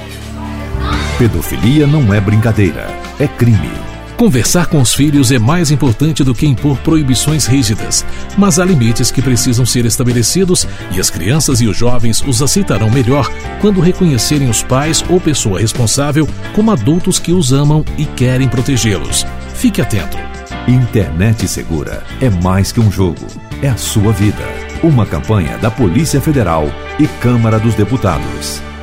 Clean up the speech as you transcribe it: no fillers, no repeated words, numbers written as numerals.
Pedofilia não é brincadeira, é crime. Conversar com os filhos é mais importante do que impor proibições rígidas, mas há limites que precisam ser estabelecidos e as crianças e os jovens os aceitarão melhor quando reconhecerem os pais ou pessoa responsável como adultos que os amam e querem protegê-los. Fique atento. Internet Segura é mais que um jogo, é a sua vida. Uma campanha da Polícia Federal e Câmara dos Deputados.